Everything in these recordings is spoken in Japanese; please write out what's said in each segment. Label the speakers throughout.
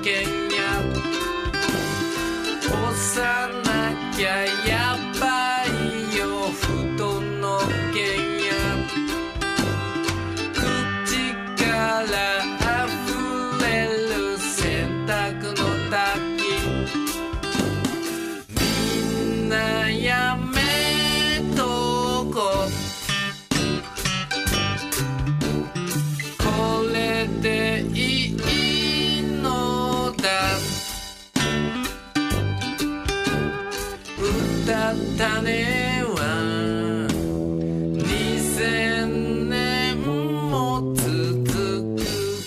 Speaker 1: けんや干さなきゃやばいよ布団のけんや口から溢れる洗濯の滝みんなやめとここれでいいのだ歌ったねは2000年も続く。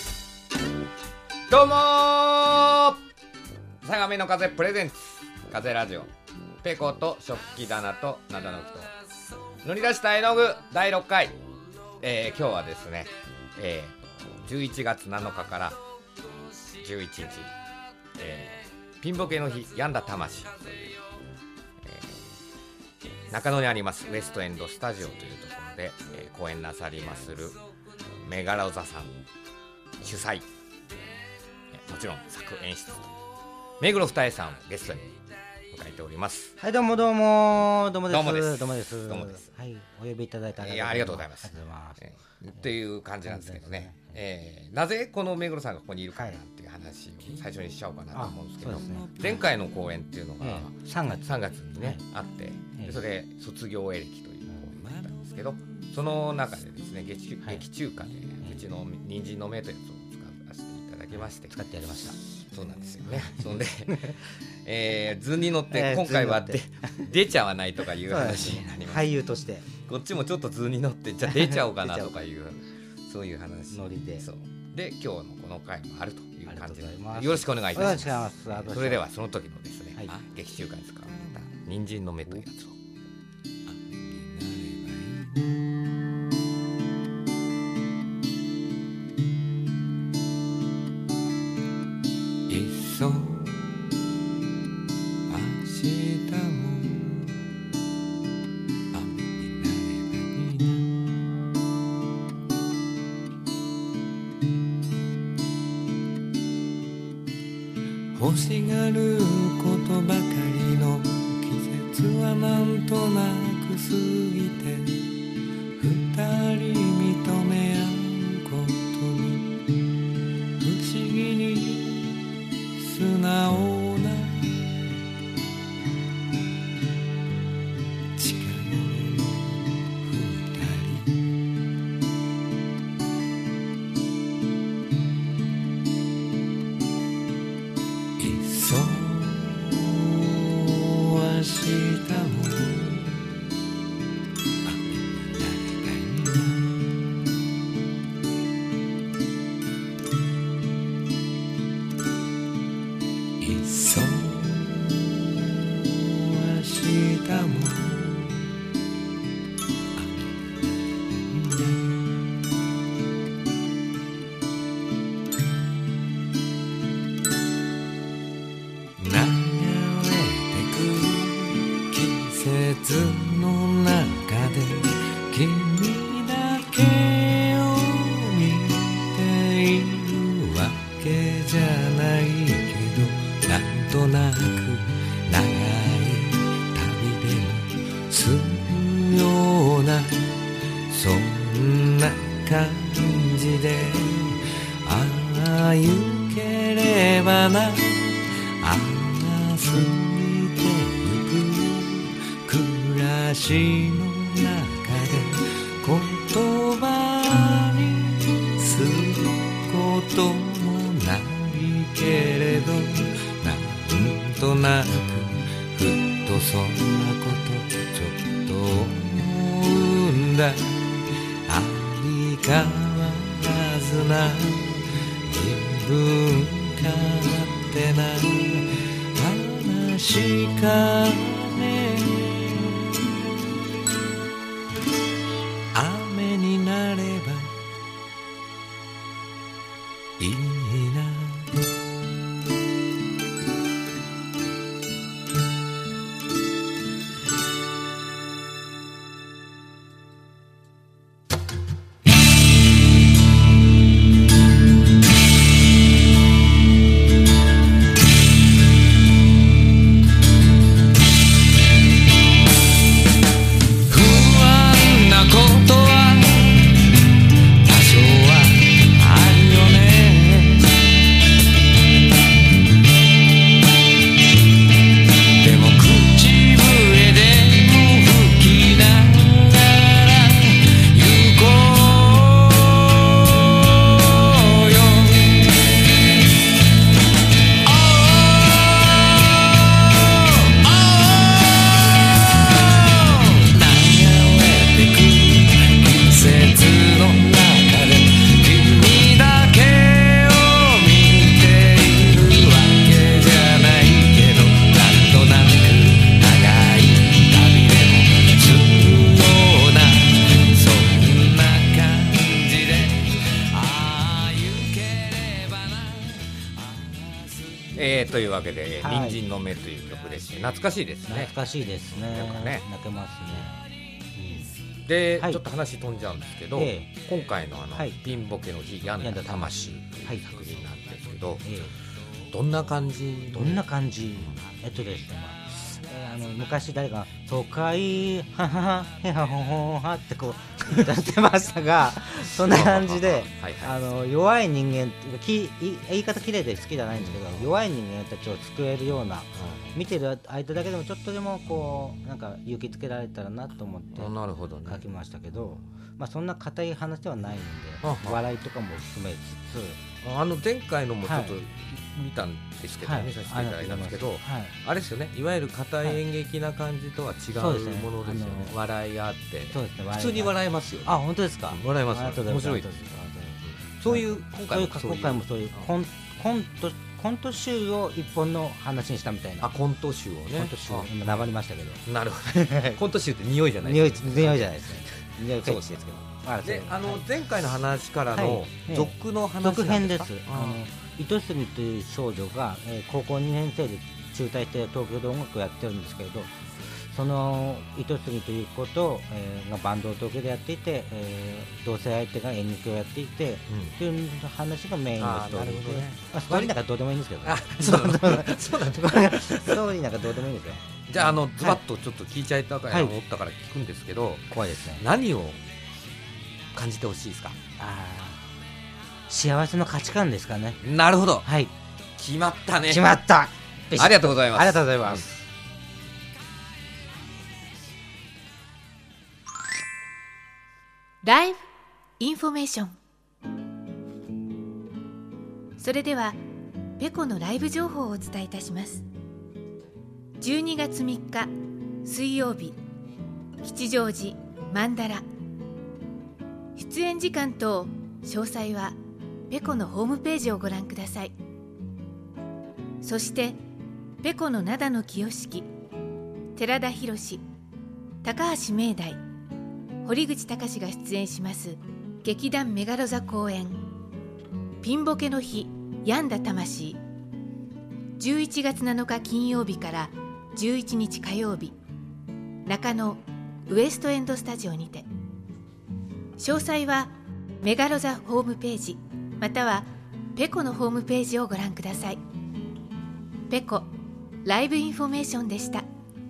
Speaker 2: どうもー、相模の風プレゼンツ風ラジオ、ペコと食器棚と灘の人乗り出した絵の具第6回、今日はですね、11月7日から11日、ピンボケの日病んだ魂という、中野にありますウエストエンドスタジオというところで、公演なさりまするメガロザさん主催、もちろん作演出目黒二重さんをゲストに迎えております。
Speaker 3: はい、どうもどうもどうもです。
Speaker 2: どうもです。
Speaker 3: どうもです。
Speaker 2: どうもです。
Speaker 3: はい、お呼びいただいて
Speaker 2: ありがとうございます。っていう感じなんですけどね、なぜこの目黒さんがここにいるかなっていう話を最初にしちゃおうかなと思うんですけど、前回の公演っていうのが3月にねあって、それで卒業エレキという公演だったんですけど、その中でですね劇中歌でうちの人参の芽というやつを使わせていただきまして、
Speaker 3: 使ってやりました。
Speaker 2: そうなんですよね。そんで、図に乗って今回は出ちゃわないとかいう話になります。
Speaker 3: 俳優として
Speaker 2: こっちもちょっと図に乗ってじゃあ出ちゃおうかなとかいうそういう話
Speaker 3: ノリで、
Speaker 2: そうで今日のこの回もあるという感じで
Speaker 3: よ
Speaker 2: よろしくお願いいたします。
Speaker 3: ます。
Speaker 2: それではその時のですね、劇中歌に使われた人参の芽というやつを
Speaker 1: 欲しがることばかりの季節はなんとなく過ぎて、二人認め合うことに不思議に素直な近頃の二人そう明日もの中で君だけを見ているわけじゃないけど、なんとなく長い旅でもするようなそんな感じで、ああ行ければな、ああ過ぎてゆく暮らしの中で言葉にすることもないけれど、なんとなくふっとそんなことちょっと思うんだ。相変わらずな自分勝手な話かね。雨になればいいな。
Speaker 2: というわけで、人参の芽という曲でして懐かしいですね。
Speaker 3: 懐かしいですね。泣けますね。
Speaker 2: で、ちょっと話飛んじゃうんですけど、今回のピンボケの日病んだ魂という作品なんですけど、どんな感じ？
Speaker 3: ですね、昔誰か都会はははへはほほはってこう歌ってましたがそんな感じで弱い人間言い方綺麗で好きじゃないんですけど、弱い人間たちを救えるような、見てる間だけでもちょっとでもこうなんか勇気づけられたらなと思って書きましたけど、そんな硬い話ではないんで笑いとかも含めつつ、
Speaker 2: 前回のもちょっと見たんですけど、見させていただいたんですけど、あれですよね、いわゆる硬い演劇な感じとは違うものですよね。笑いがあって、普通に笑えますよ。
Speaker 3: あ、本当ですか？
Speaker 2: 笑えます。面白いです。そういう今回もそういうコント集を一本の話にしたみたいな。 コント集をね。
Speaker 3: コント集今なまりましたけど。
Speaker 2: なるほど。コント集って匂いじゃない。
Speaker 3: 匂いじゃないですね。匂いフェチですけど。
Speaker 2: で、前回の話からの続の話なんですか？
Speaker 3: 続編です。糸杉という少女が、高校2年生で中退して東京で音楽をやってるんですけれど、その糸杉という子と、がバンドを東京でやっていて、同性相手が演劇をやっていて、という話がメインのストーリーで、ストーリーなんかどうでもいいんですけどね。ストーリーなんかどうでもいいんですよ。
Speaker 2: じゃあズバッとちょっと聞いちゃいたかと思ったから聞くんですけど、
Speaker 3: 怖いですね。
Speaker 2: 何を感じてほしいですか？
Speaker 3: 幸せの価値観ですかね。
Speaker 2: なるほど。
Speaker 3: はい。
Speaker 2: 決まったね。
Speaker 3: 決まった。
Speaker 2: ありがとうございます。
Speaker 3: ありがとうございます。
Speaker 4: ライブインフォメーション。それではペコのライブ情報をお伝えいたします。12月3日水曜日、吉祥寺マンダラ。出演時間と詳細はペコのホームページをご覧ください。そしてペコの灘の清敷、寺田博、高橋明大、堀口隆が出演します劇団メガロ座公演ピンボケの日病んだ魂、11月7日金曜日から11日火曜日、中野ウエストエンドスタジオにて。詳細はメガロザホームページまたはペコのホームページをご覧ください。ペコライブインフォメーションでした。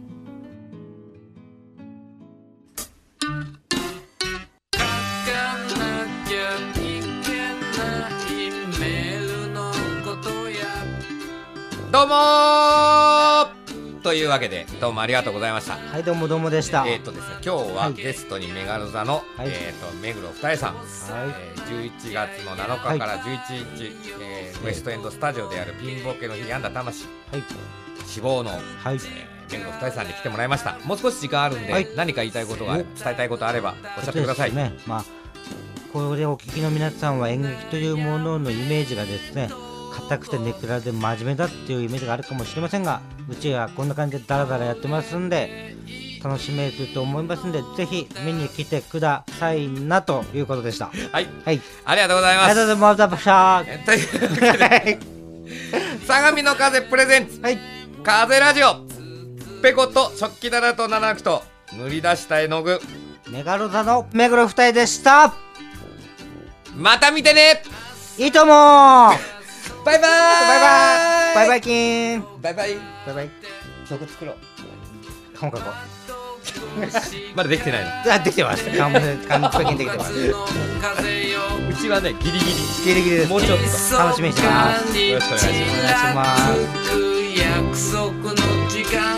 Speaker 2: どうもーというわけでどうもありがとうございました。
Speaker 3: はい、どうもどうもでした。
Speaker 2: ですね、今日はゲストにメガロ座の、目黒二重さん、11月の7日から11日、ウエストエンドスタジオでやるピンボケの日病んだ魂、志望の、目黒二重さんに来てもらいました。もう少し時間あるんで、何か言いたいことが伝えたいことあればおっしゃってください。
Speaker 3: これをお聞きの皆さんは演劇というもののイメージがですね、硬くてネクラで真面目だっていうイメージがあるかもしれませんが、うちはこんな感じでダラダラやってますんで楽しめると思いますんで、ぜひ見に来てくださいなということでした。
Speaker 2: はい、ありがとうございます。
Speaker 3: ありがとうございました。
Speaker 2: というわけで相模の風プレゼンツ、風ラジオ、ペコと食器棚と七くと塗り出した絵の具、
Speaker 3: メガロ座の目黒二重でした。
Speaker 2: また見てね。
Speaker 3: いいともー
Speaker 2: バイバーイ。
Speaker 3: バイバイキーン。
Speaker 2: バイバイ。
Speaker 3: バイバイ。
Speaker 2: 曲作ろう。
Speaker 3: 本格
Speaker 2: まだできてないの？
Speaker 3: できてます。完璧にできてます。う
Speaker 2: ちはね、ギリギリ
Speaker 3: です。
Speaker 2: もうちょっと
Speaker 3: 楽しみにしてます。
Speaker 2: よろしくお願いします。
Speaker 1: 約束の時間、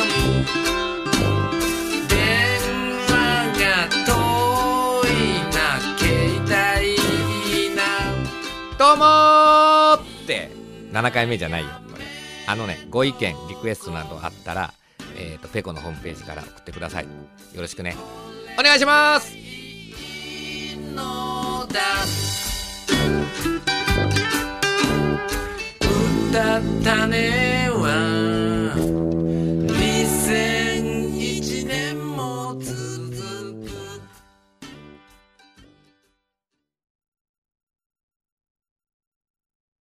Speaker 1: 電話が遠いな、携帯な。
Speaker 2: どうもーって7回目じゃないよこれ。ご意見リクエストなどあったら、ペコのホームページから送ってください。よろしくね、お願いします。
Speaker 1: 歌ったねは2001年も続